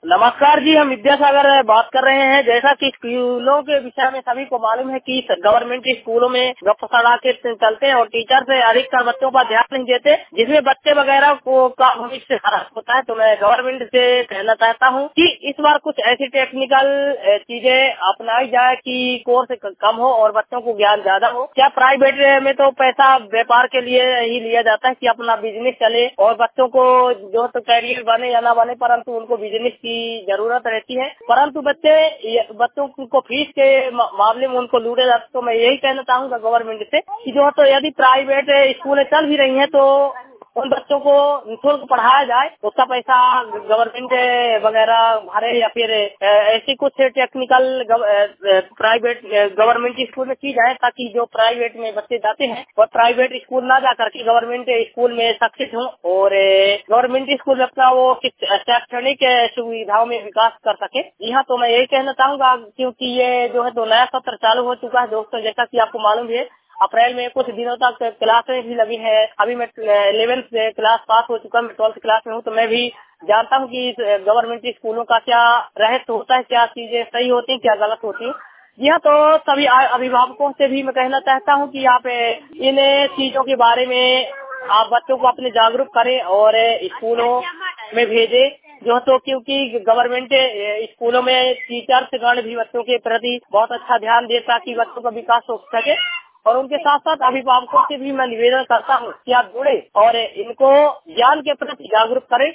नमस्कार जी, हम विद्यासागर बात कर रहे हैं। जैसा कि स्कूलों के विषय में सभी को मालूम है कि गवर्नमेंट स्कूलों में गप सड़ा के चलते हैं और टीचर से अधिकतर बच्चों पर ध्यान नहीं देते, जिसमें बच्चे वगैरह को का भविष्य खराब होता है। तो मैं गवर्नमेंट से कहना चाहता हूं कि इस बार कुछ ऐसी टेक्निकल चीजें अपनाई जाए कि कोर्स कम हो और बच्चों को ज्ञान ज्यादा हो। क्या प्राइवेट में तो पैसा व्यापार के लिए ही लिया जाता है कि अपना बिजनेस चले और बच्चों को जो तो कैरियर बने या ना बने, परंतु उनको बिजनेस की जरूरत रहती है। परंतु बच्चों को फीस के मामले में उनको लूटे जाते। तो मैं यही कहना चाहूंगा गवर्नमेंट से कि जो तो यदि प्राइवेट स्कूलें चल भी रही हैं तो उन बच्चों को निःशुल्क पढ़ाया जाए, उसका पैसा गवर्नमेंट वगैरह भरे या फिर ऐसी कुछ टेक्निकल प्राइवेट गवर्नमेंट स्कूल में की जाए, ताकि जो प्राइवेट में बच्चे जाते हैं और प्राइवेट स्कूल ना जा करके गवर्नमेंट स्कूल में सक्सेस हो और गवर्नमेंट स्कूल में अपना वो शैक्षणिक सुविधाओं में विकास कर सके। यहाँ तो मैं यही कहना चाहूंगा, क्योंकि ये जो है तो नया सत्र चालू हो चुका है दोस्तों। जैसा कि आपको मालूम है, अप्रैल में कुछ दिनों तक क्लासें भी लगी है। अभी मैं 11th क्लास पास हो चुका, मैं 12th क्लास में हूँ, तो मैं भी जानता हूँ कि गवर्नमेंट स्कूलों का क्या रहस्य होता है, क्या चीजें सही होती हैं, क्या गलत होती हैं। जी हाँ, तो सभी अभिभावकों से भी मैं कहना चाहता हूँ कि आप इन चीजों के बारे में आप बच्चों को अपने जागरूक करें और स्कूलों में भेजें। जो तो क्योंकि गवर्नमेंट स्कूलों में टीचर्स गण भी बच्चों के प्रति बहुत अच्छा ध्यान दे, ताकि बच्चों का विकास हो सके। और उनके साथ साथ अभिभावकों से भी मैं निवेदन करता हूँ कि आप जुड़े और इनको ज्ञान के प्रति जागरूक करें।